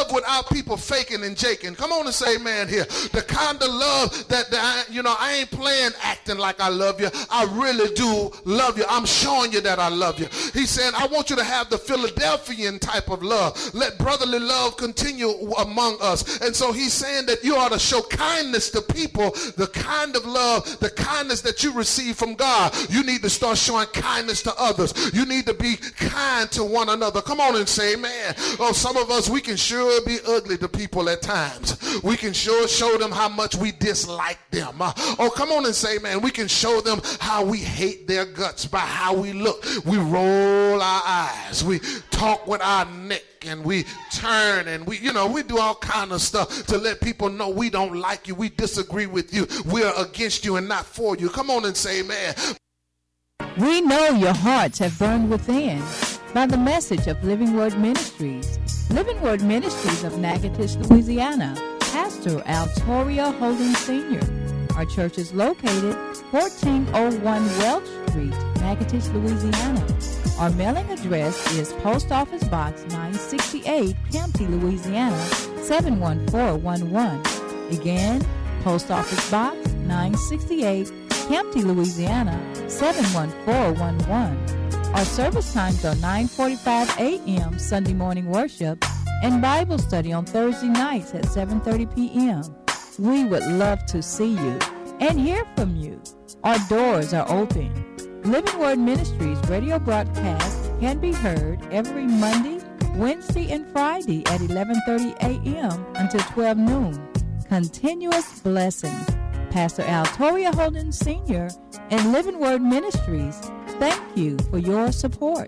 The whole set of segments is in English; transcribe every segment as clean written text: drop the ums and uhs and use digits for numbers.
love without people faking and jaking. Come on and say amen here. The kind of love that I ain't playing acting like I love you. I really do love you. I'm showing you that I love you. He's saying, I want you to have the Philadelphian type of love. Let brotherly love continue among us. And so he's saying that you ought to show kindness to people, the kind of love, the kindness that you receive from God. You need to start showing kindness to others. You need to be kind to one another. Come on and say amen. Oh, some of us, we can sure be ugly to people at times. We can sure show them how much we dislike them. Oh, come on and say, man, we can show them how we hate their guts by how we look. We roll our eyes. We talk with our neck, and we turn, and we do all kind of stuff to let people know we don't like you. We disagree with you. We are against you and not for you. Come on and say amen. We know your hearts have burned within by the message of Living Word Ministries. Living Word Ministries of Natchitoches, Louisiana. Pastor Altoria Holden Sr. Our church is located 1401 Welch Street, Natchitoches, Louisiana. Our mailing address is Post Office Box 968, Campty, Louisiana 71411. Again, Post Office Box 968, Campty, Louisiana 71411. Our service times are 9:45 a.m. Sunday morning worship and Bible study on Thursday nights at 7:30 p.m. We would love to see you and hear from you. Our doors are open. Living Word Ministries radio broadcast can be heard every Monday, Wednesday, and Friday at 11:30 a.m. until 12 noon. Continuous blessings. Pastor Altoria Holden Sr. and Living Word Ministries, thank you for your support.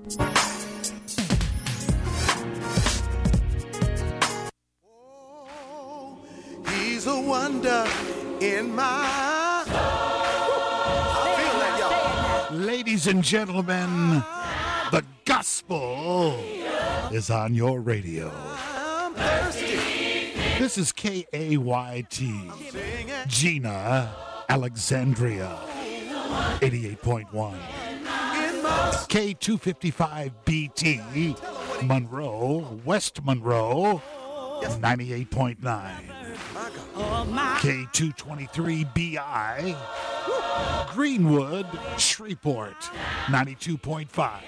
Oh, he's a wonder in my soul. I feel that, y'all. Ladies and gentlemen, the gospel is on your radio. I'm thirsty. This is KAYT, Gina, Alexandria, 88.1. K255BT, Monroe, West Monroe, 98.9. K223BI, Greenwood, Shreveport, 92.5.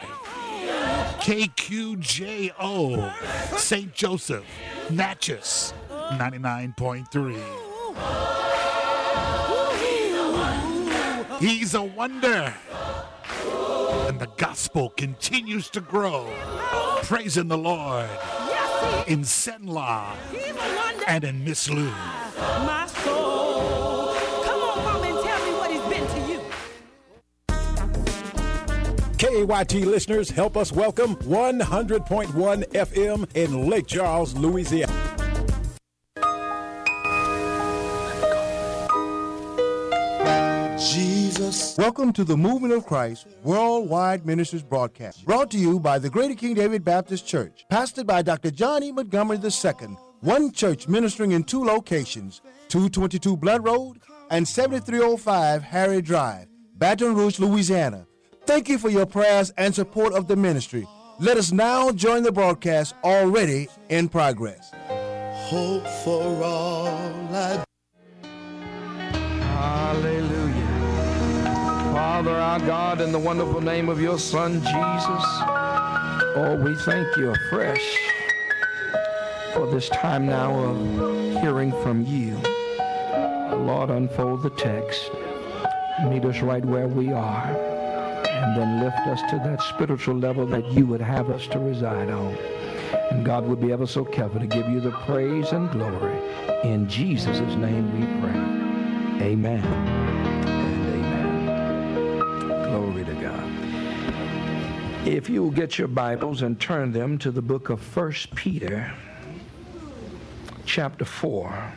KQJO, St. Joseph, Natchez, 99.3. He's a wonder. And the gospel continues to grow. Praising the Lord in Senla and in Miss Lou. My soul. Come on, Mama, and tell me what he's been to you. KAYT listeners, help us welcome 100.1 FM in Lake Charles, Louisiana. Jesus. Welcome to the Movement of Christ Worldwide Ministries broadcast, brought to you by the Greater King David Baptist Church, pastored by Dr. John E. Montgomery II, one church ministering in two locations, 222 Blunt Road and 7305 Harry Drive, Baton Rouge, Louisiana. Thank you for your prayers and support of the ministry. Let us now join the broadcast already in progress. Hope for all I. Hallelujah. Father, our God, in the wonderful name of your Son, Jesus, oh, we thank you afresh for this time now of hearing from you. Lord, unfold the text. Meet us right where we are, and then lift us to that spiritual level that you would have us to reside on. And God would be ever so careful to give you the praise and glory. In Jesus' name we pray. Amen and amen. Glory to God. If you will get your Bibles and turn them to the book of 1 Peter, chapter 4.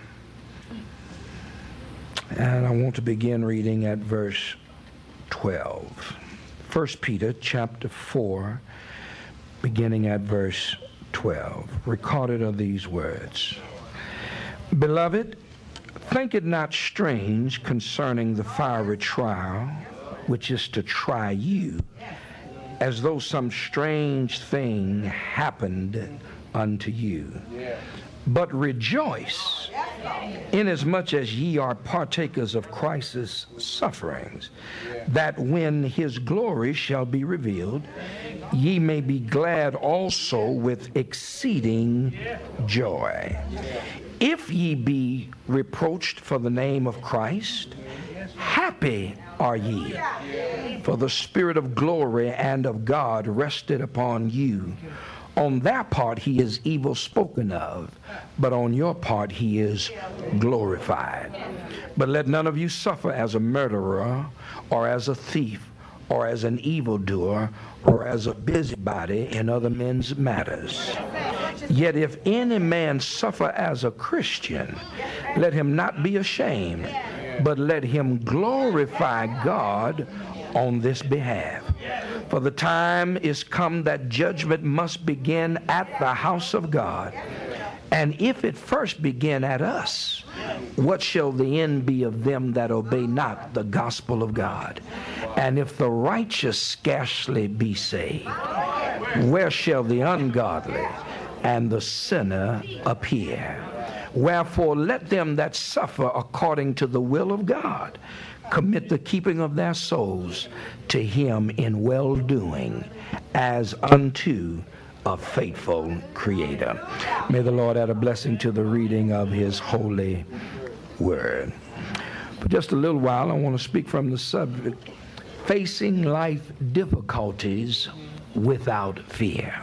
And I want to begin reading at verse 12. 1 Peter, chapter 4, beginning at verse 12. Recorded are these words. Beloved, think it not strange concerning the fiery trial, which is to try you, as though some strange thing happened unto you. but rejoice, inasmuch as ye are partakers of Christ's sufferings, that when his glory shall be revealed, ye may be glad also with exceeding joy. If ye be reproached for the name of Christ, happy are ye, for the Spirit of glory and of God rested upon you. On their part he is evil spoken of, but on your part he is glorified. But let none of you suffer as a murderer, or as a thief, or as an evildoer, or as a busybody in other men's matters. Yet if any man suffer as a Christian, let him not be ashamed, but let him glorify God on this behalf. For the time is come that judgment must begin at the house of God. And if it first begin at us, what shall the end be of them that obey not the gospel of God? And if the righteous scarcely be saved, where shall the ungodly and the sinner appear? Wherefore let them that suffer according to the will of God commit the keeping of their souls to him in well-doing, as unto a faithful Creator. May the Lord add a blessing to the reading of his holy word. For just a little while, I want to speak from the subject, facing life difficulties without fear.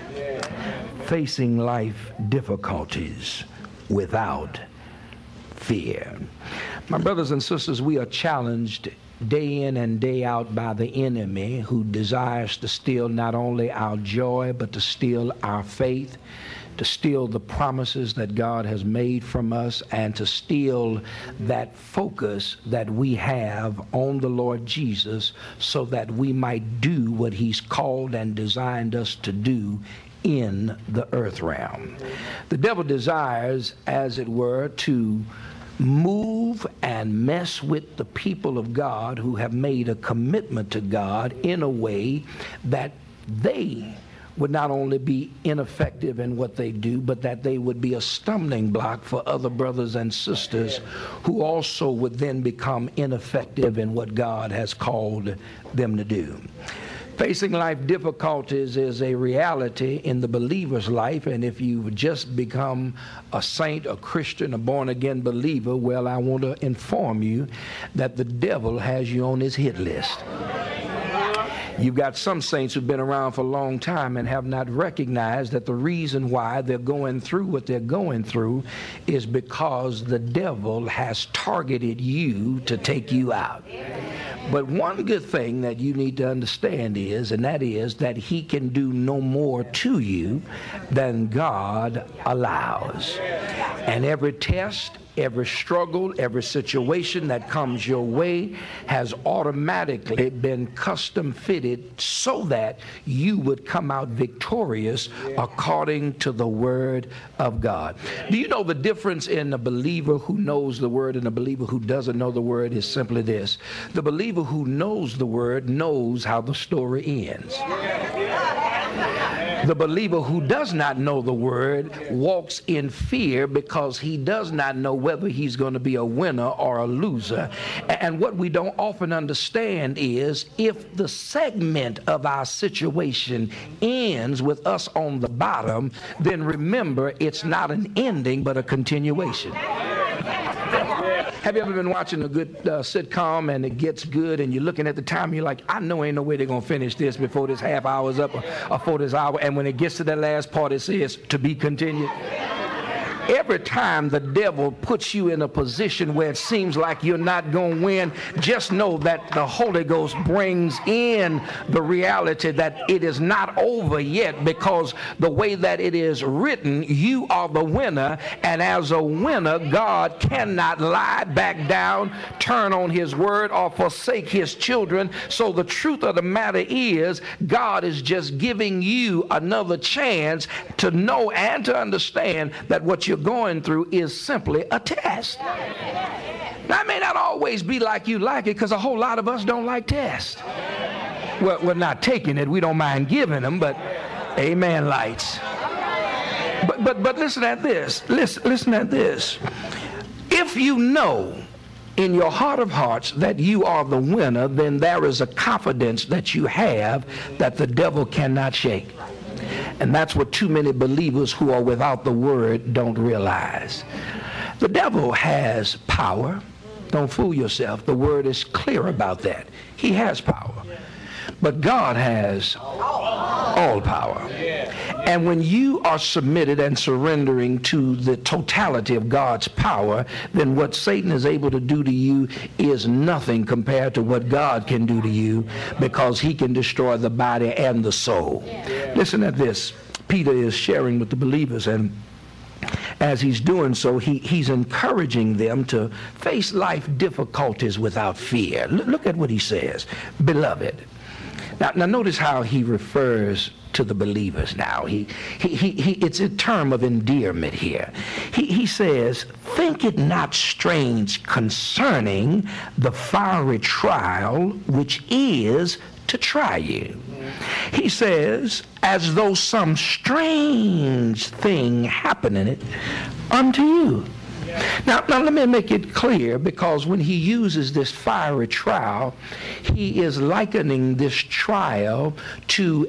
Facing life difficulties without fear. My brothers and sisters, we are challenged day in and day out by the enemy, who desires to steal not only our joy, but to steal our faith, to steal the promises that God has made from us, and to steal that focus that we have on the Lord Jesus, so that we might do what he's called and designed us to do in the earth realm. The devil desires, as it were, to move and mess with the people of God who have made a commitment to God in a way that they would not only be ineffective in what they do, but that they would be a stumbling block for other brothers and sisters who also would then become ineffective in what God has called them to do. Facing life difficulties is a reality in the believer's life, and if you've just become a saint, a Christian, a born-again believer, well, I want to inform you that the devil has you on his hit list. You've got some saints who've been around for a long time and have not recognized that the reason why they're going through what they're going through is because the devil has targeted you to take you out. But one good thing that you need to understand is, and that is that he can do no more to you than God allows. And every test, every struggle, every situation that comes your way has automatically been custom fitted so that you would come out victorious according to the word of God. Do you know the difference in a believer who knows the word and a believer who doesn't know the word is simply this? The believer who knows the word knows how the story ends. The believer who does not know the word walks in fear because he does not know whether he's going to be a winner or a loser. And what we don't often understand is, if the segment of our situation ends with us on the bottom, then remember, it's not an ending but a continuation. Have you ever been watching a good sitcom and it gets good and you're looking at the time and you're like, I know ain't no way they're going to finish this before this half hour's up or before this hour, and when it gets to that last part it says to be continued? Every time the devil puts you in a position where it seems like you're not going to win, just know that the Holy Ghost brings in the reality that it is not over yet, because the way that it is written, you are the winner, and as a winner, God cannot lie, back down, turn on his word, or forsake his children. So the truth of the matter is, God is just giving you another chance to know and to understand that what you're going through is simply a test. Now, it may not always be like you like it, because a whole lot of us don't like tests. Well, we're not taking it. We don't mind giving them, but amen, lights. But listen at this. Listen at this. If you know in your heart of hearts that you are the winner, then there is a confidence that you have that the devil cannot shake. And that's what too many believers who are without the word don't realize. The devil has power. Don't fool yourself. The word is clear about that. He has power. But God has all power. And when you are submitted and surrendering to the totality of God's power, then what Satan is able to do to you is nothing compared to what God can do to you, because he can destroy the body and the soul. Listen at this. Peter is sharing with the believers, and as he's doing so, he's encouraging them to face life difficulties without fear. Look at what he says. Beloved. Now notice how he refers to the believers now. It's a term of endearment here. He says, think it not strange concerning the fiery trial which is to try you. He says, as though some strange thing happening unto you. Now let me make it clear, because when he uses this fiery trial, he is likening this trial to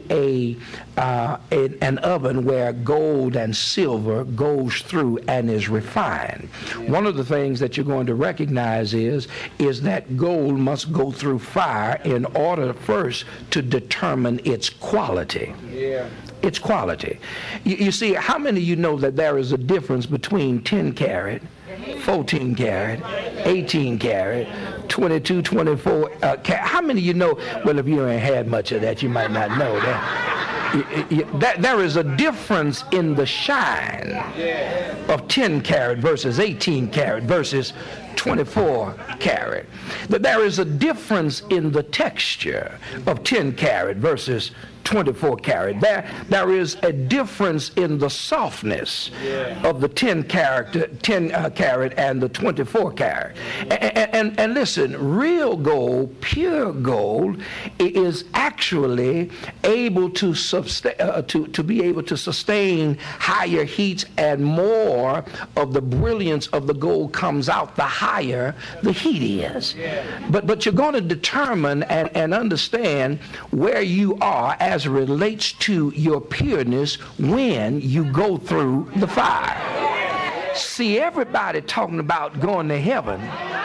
an oven where gold and silver goes through and is refined. One of the things that you're going to recognize is that gold must go through fire in order first to determine its quality. Its quality. You see, how many of you know that there is a difference between 10 karat, 14 karat, 18 karat, 22, 24 karat? How many of you know, well, if you ain't had much of that, you might not know that. There is a difference in the shine of 10 karat versus 18 karat versus 24 karat. That there is a difference in the texture of 10 karat versus 24 karat. There is a difference in the softness of the 10 karat and the 24 karat. And listen, real gold, pure gold, is actually able to be able to sustain higher heats, and more of the brilliance of the gold comes out the higher the heat is. But you're going to determine and understand where you are as relates to your pureness when you go through the fire. See, everybody talking about going to heaven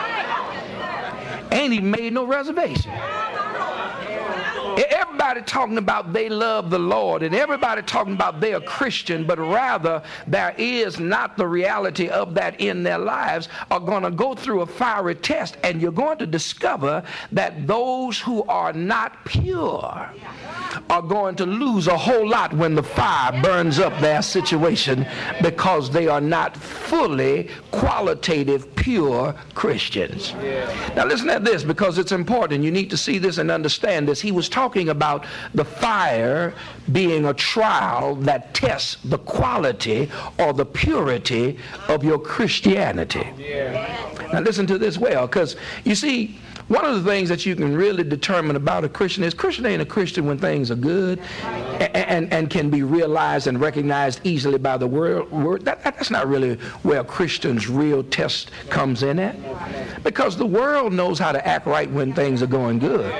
ain't even made no reservation. Everybody talking about they love the Lord, and everybody talking about they are Christian, but rather there is not the reality of that in their lives, are going to go through a fiery test, and you're going to discover that those who are not pure are going to lose a whole lot when the fire burns up their situation, because they are not fully qualitative, pure Christians. Now listen at this, because it's important. You need to see this and understand this. He was talking about the fire being a trial that tests the quality or the purity of your Christianity. Now listen to this well, because you see, one of the things that you can really determine about a Christian is Christian ain't a Christian when things are good and can be realized and recognized easily by the world. That's not really where a Christian's real test comes in at, because the world knows how to act right when things are going good.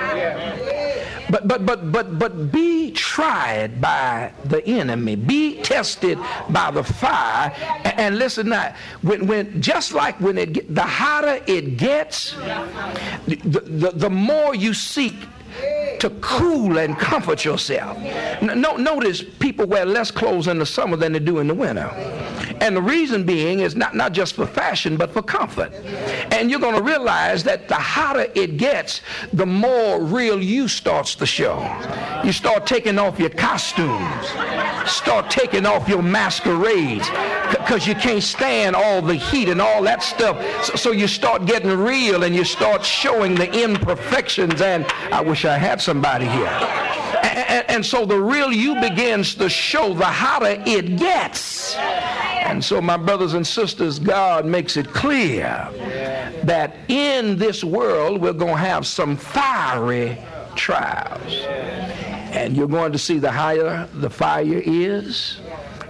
But be tried by the enemy, be tested by the fire, and listen now. When just like when the hotter it gets, the more you seek to cool and comfort yourself. Notice people wear less clothes in the summer than they do in the winter. And the reason being is not just for fashion, but for comfort. And you're going to realize that the hotter it gets, the more real you starts to show. You start taking off your costumes, start taking off your masquerades, because you can't stand all the heat and all that stuff. So you start getting real, and you start showing the imperfections. And I wish I had somebody here. And so the real you begins to show the hotter it gets. And so, my brothers and sisters, God makes it clear that in this world we're going to have some fiery trials. And you're going to see the higher the fire is,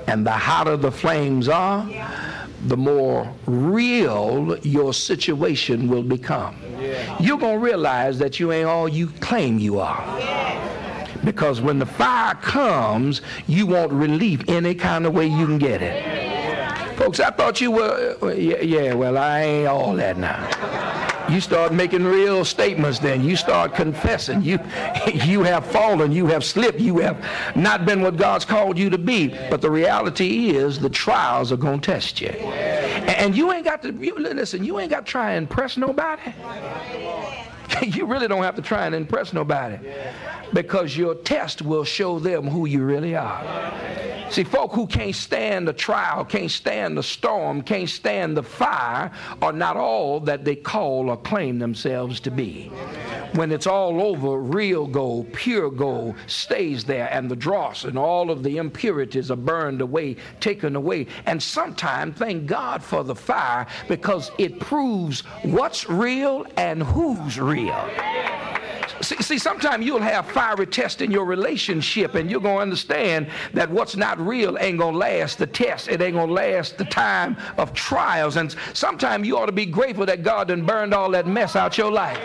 And the hotter the flames are, the more real your situation will become. You're going to realize that you ain't all you claim you are. Because when the fire comes, you want relief any kind of way you can get it. Folks, I thought you were, well, I ain't all that now. You start making real statements then. You start confessing. You have fallen. You have slipped. You have not been what God's called you to be. But the reality is the trials are going to test you. And you ain't got to, listen, you ain't got to try and impress nobody. You really don't have to try and impress nobody. Because your test will show them who you really are. See, folk who can't stand the trial, can't stand the storm, can't stand the fire are not all that they call or claim themselves to be. When it's all over, real gold, pure gold stays there, and the dross and all of the impurities are burned away, taken away. And sometimes, thank God for the fire, because it proves what's real and who's real. See, sometimes you'll have fiery tests in your relationship, and you're going to understand that what's not real ain't going to last the test. It ain't going to last the time of trials. And sometimes you ought to be grateful that God done burned all that mess out your life.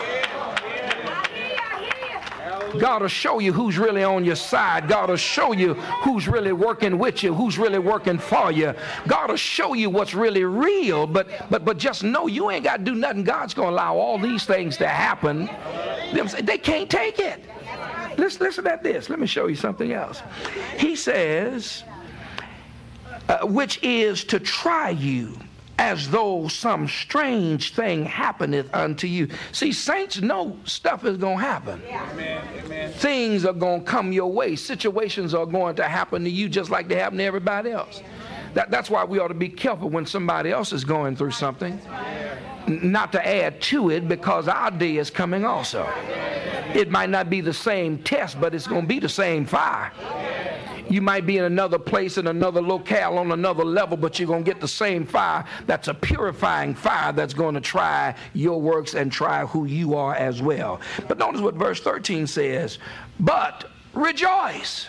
God will show you who's really on your side. God will show you who's really working with you, who's really working for you. God will show you what's really real, but just know you ain't got to do nothing. God's going to allow all these things to happen. They can't take it. Listen at this. Let me show you something else. He says, which is to try you, as though some strange thing happeneth unto you. See, saints know stuff is going to happen. Amen. Things are going to come your way. Situations are going to happen to you just like they happen to everybody else. That's why we ought to be careful when somebody else is going through something, not to add to it, because our day is coming also. It might not be the same test, but it's going to be the same fire. You might be in another place, in another locale, on another level, but you're going to get the same fire. That's a purifying fire that's going to try your works and try who you are as well. But notice what verse 13 says, but rejoice.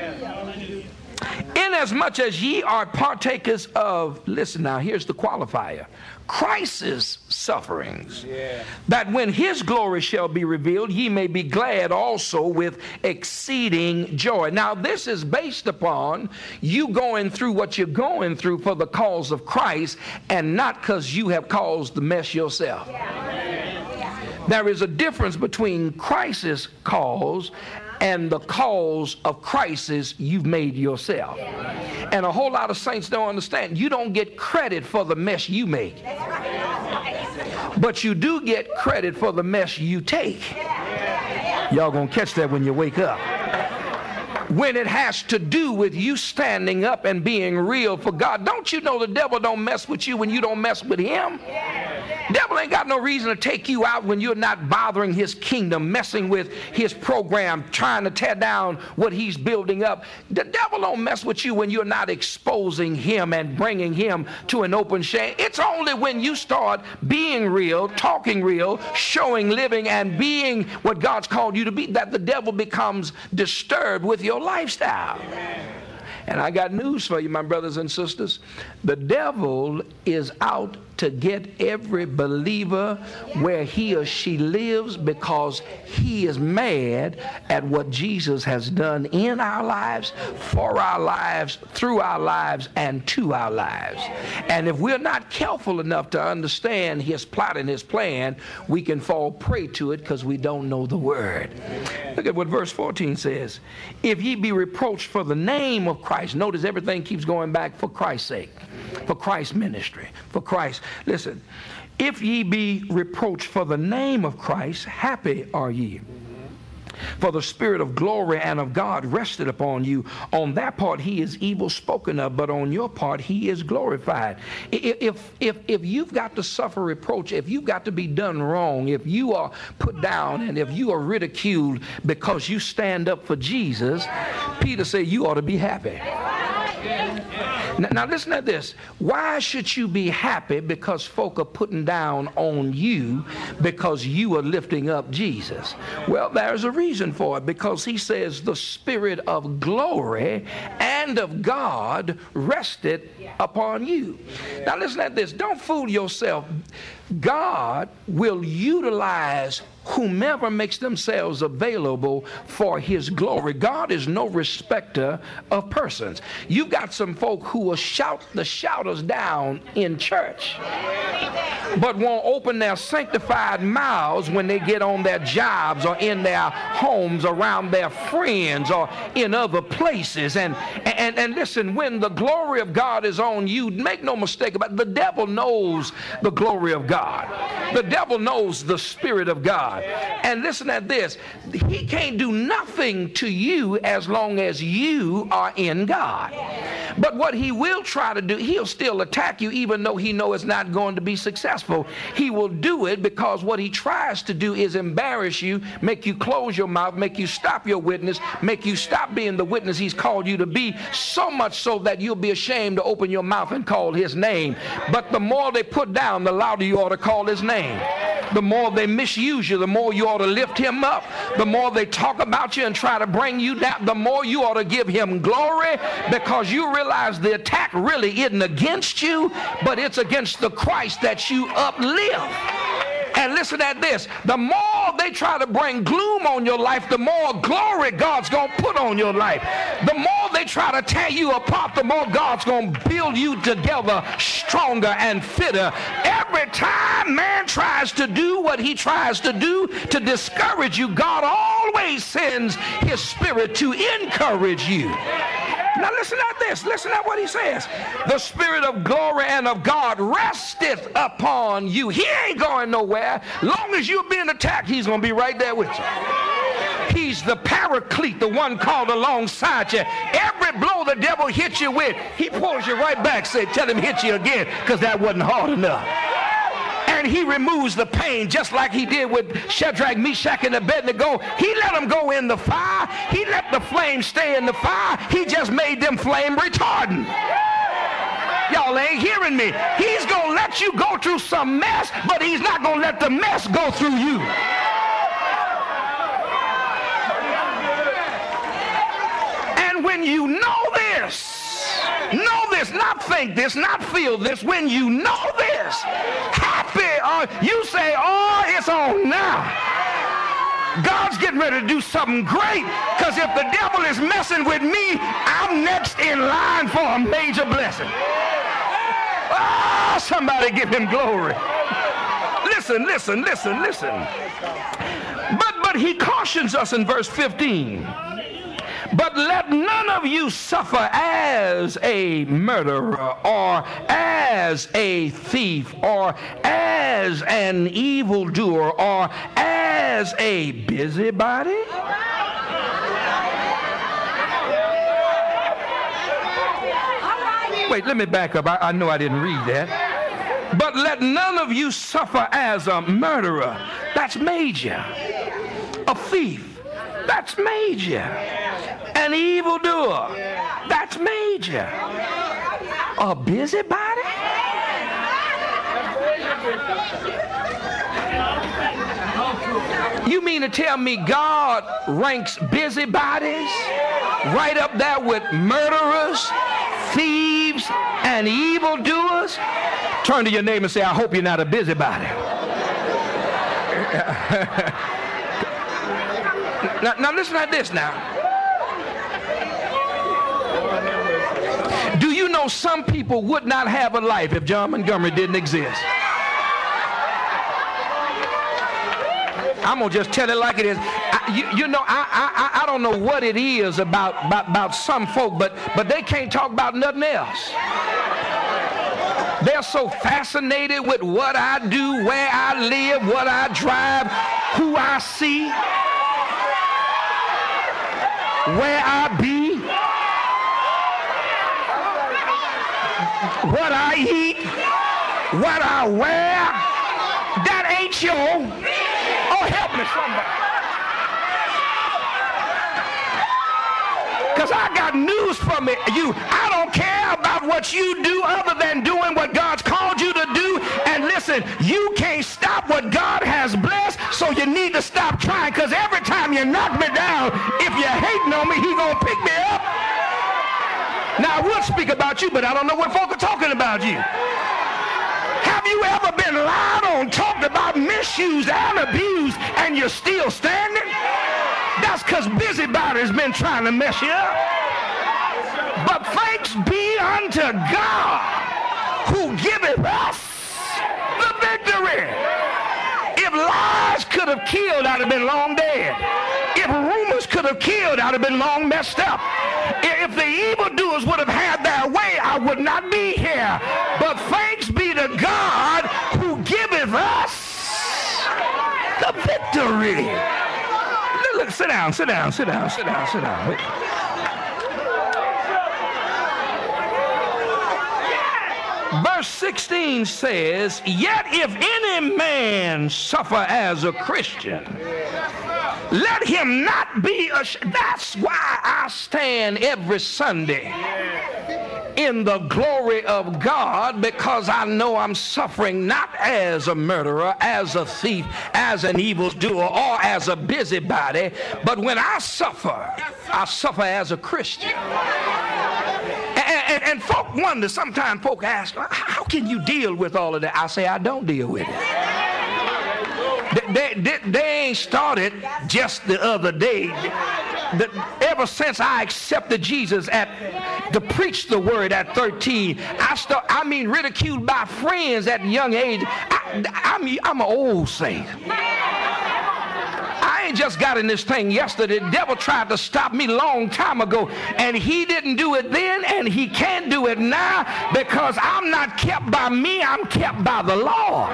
Inasmuch as ye are partakers of, listen now, here's the qualifier, Christ's sufferings, that when his glory shall be revealed, ye may be glad also with exceeding joy. Now, this is based upon you going through what you're going through for the cause of Christ, and not because you have caused the mess yourself. There is a difference between Christ's cause and the cause of crisis you've made yourself. And a whole lot of saints don't understand. You don't get credit for the mess you make, but you do get credit for the mess you take. Y'all gonna catch that when you wake up. When it has to do with you standing up and being real for God. Don't you know the devil don't mess with you when you don't mess with him? Devil ain't got no reason to take you out when you're not bothering his kingdom, messing with his program, trying to tear down what he's building up. The devil don't mess with you when you're not exposing him and bringing him to an open shame. It's only when you start being real, talking real, showing, living, and being what God's called you to be that the devil becomes disturbed with your lifestyle. And I got news for you, my brothers and sisters. The devil is out to get every believer where he or she lives, because he is mad at what Jesus has done in our lives, for our lives, through our lives, and to our lives. And if we're not careful enough to understand his plot and his plan, we can fall prey to it because we don't know the word. Look at what verse 14 says. If ye be reproached for the name of Christ, notice everything keeps going back for Christ's sake, for Christ's ministry, for Christ. Listen, if ye be reproached for the name of Christ, happy are ye. For the Spirit of glory and of God rested upon you. On that part he is evil spoken of, but on your part he is glorified. If you've got to suffer reproach, if you've got to be done wrong, if you are put down, and if you are ridiculed because you stand up for Jesus, Peter said you ought to be happy. Now listen to this. Why should you be happy because folk are putting down on you because you are lifting up Jesus? Well, there's a reason for it, because he says the Spirit of glory and of God rested upon you. Now listen to this. Don't fool yourself. God will utilize whomever makes themselves available for his glory. God is no respecter of persons. You've got some folk who will shout the shouters down in church, but won't open their sanctified mouths when they get on their jobs or in their homes, around their friends or in other places. And listen, when the glory of God is on you, make no mistake about it, the devil knows the glory of God. The devil knows the Spirit of God. And listen at this. He can't do nothing to you as long as you are in God. But what he will try to do, he'll still attack you even though he knows it's not going to be successful. He will do it because what he tries to do is embarrass you, make you close your mouth, make you stop your witness, make you stop being the witness he's called you to be, so much so that you'll be ashamed to open your mouth and call his name. But the more they put down, the louder you ought to call his name. The more they misuse you, the more you ought to lift him up. The more they talk about you and try to bring you down, the more you ought to give him glory, because you realize the attack really isn't against you, but it's against the Christ that you uplift. And listen at this. The more they try to bring gloom on your life, the more glory God's going to put on your life. The more they try to tear you apart, the more God's going to build you together stronger and fitter. Every time man tries to do what he tries to do to discourage you, God always sends his Spirit to encourage you. Now listen at this. Listen at what he says. The Spirit of glory and of God resteth upon you. He ain't going nowhere. Long as you're being attacked, he's going to be right there with you. He's the paraclete, the one called alongside you. Every blow the devil hits you with, he pulls you right back. Say, tell him hit you again, because that wasn't hard enough. And he removes the pain, just like he did with Shadrach, Meshach, and Abednego. He let them go in the fire. He let the flame stay in the fire. He just made them flame retardant. Y'all ain't hearing me. He's going to let you go through some mess, but he's not going to let the mess go through you. And when you know this, not think this, not feel this, when you know this, happy, you say, oh, it's on now. God's getting ready to do something great, because if the devil is messing with me, I'm next in line for a major blessing. Oh, somebody give him glory. Listen. But he cautions us in verse 15. But let none of you suffer as a murderer, or as a thief, or as an evildoer, or as a busybody. Wait, let me back up. I know I didn't read that. But let none of you suffer as a murderer. That's major. A thief. That's major. An evildoer. That's major. A busybody? You mean to tell me God ranks busybodies right up there with murderers, thieves, and evildoers? Turn to your neighbor and say, I hope you're not a busybody. Now listen to this now. Do you know some people would not have a life if John Montgomery didn't exist? I'm going to just tell it like it is. I don't know what it is about some folk, but they can't talk about nothing else. They're so fascinated with what I do, where I live, what I drive, who I see, where I be, what I eat, what I wear. That ain't your... Oh, help me, somebody. Because I got got news for you. I don't care about what you do other than doing what God's called you to do. And listen, you can't stop what God has blessed, so you need to stop trying, because every time you knock me down, if you're hating on me, He's going to pick me up. Now, I would speak about you, but I don't know what folk are talking about you. Have you ever been lied on, talked about, misused, and abused, and you're still standing? That's because busybodies been trying to mess you up. But thanks be unto God who giveth us the victory. If lies could have killed, I'd have been long dead. If rumors could have killed, I'd have been long messed up. If the evildoers would have had their way, I would not be here. But thanks be to God who giveth us the victory. Look, sit down. Wait. Verse 16 says, yet if any man suffer as a Christian, let him not be ashamed. That's why I stand every Sunday in the glory of God, because I know I'm suffering not as a murderer, as a thief, as an evildoer, or as a busybody, but when I suffer as a Christian. And folk wonder, sometimes folk ask, how can you deal with all of that? I say, I don't deal with it. They ain't started just the other day. Ever since I accepted Jesus to preach the word at 13, ridiculed by friends at a young age. I'm an old saint. I ain't just got in this thing yesterday. The devil tried to stop me a long time ago, and he didn't do it then, and he can't do it now, because I'm not kept by me, I'm kept by the Lord.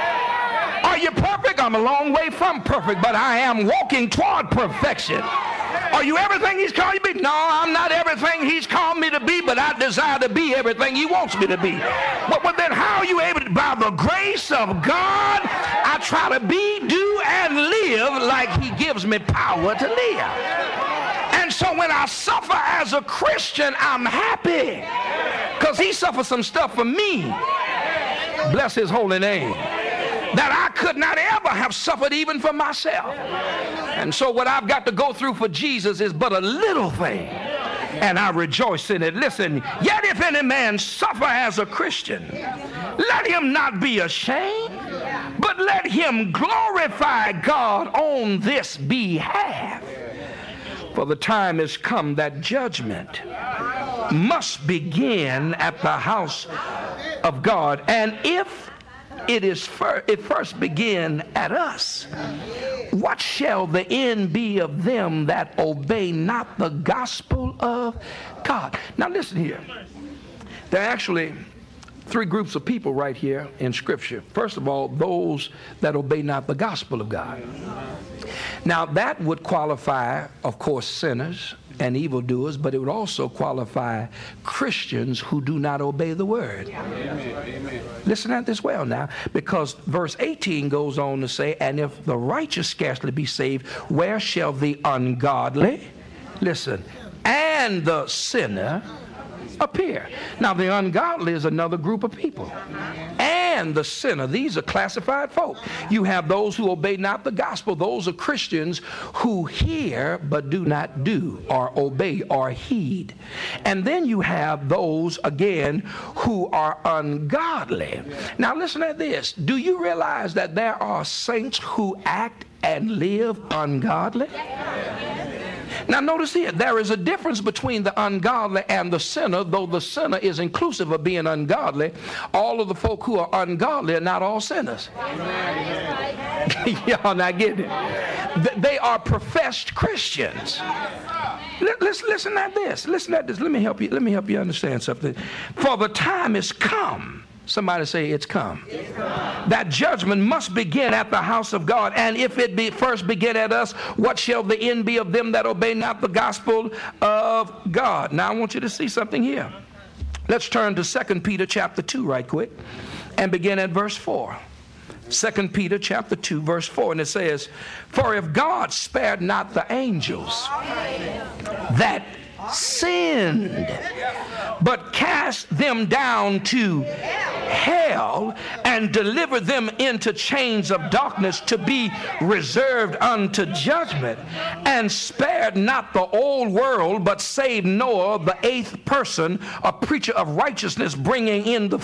Are you perfect? I'm a long way from perfect, but I am walking toward perfection. Are you everything He's called you to be? No, I'm not everything He's called me to be, but I desire to be everything He wants me to be. Well, then how are you able to? By the grace of God, I try to be, do, and live like He gives me power to live. And so when I suffer as a Christian, I'm happy, because He suffered some stuff for me. Bless His holy name. That I could not ever have suffered even for myself. And so what I've got to go through for Jesus is but a little thing, and I rejoice in it. Listen, yet if any man suffer as a Christian, let him not be ashamed, but let him glorify God on this behalf. For the time is come that judgment must begin at the house of God. And if it first begin at us, what shall the end be of them that obey not the gospel of God? Now listen here. There are actually three groups of people right here in Scripture. First of all, those that obey not the gospel of God. Now that would qualify, of course, sinners and evildoers, but it would also qualify Christians who do not obey the word. Amen. Listen at this well now, because verse 18 goes on to say, and if the righteous scarcely be saved, where shall the ungodly, listen, and the sinner appear? Now the ungodly is another group of people, and the sinner, these are classified folk. You have those who obey not the gospel. Those are Christians who hear but do not do, or obey, or heed. And then you have those again who are ungodly. Now listen at this. Do you realize that there are saints who act and live ungodly? Now notice here, there is a difference between the ungodly and the sinner, though the sinner is inclusive of being ungodly. All of the folk who are ungodly are not all sinners. Y'all not getting it. They are professed Christians. Listen at this. Listen at this. Let me help you understand something. For the time is come. Somebody say it's come. It's come. That judgment must begin at the house of God. And if it first begin at us, what shall the end be of them that obey not the gospel of God? Now I want you to see something here. Let's turn to 2 Peter chapter 2 right quick and begin at verse 4. 2 Peter chapter 2 verse 4, and it says, for if God spared not the angels that sinned, but cast them down to hell and delivered them into chains of darkness to be reserved unto judgment, and spared not the old world, but saved Noah, the eighth person, a preacher of righteousness, bringing in the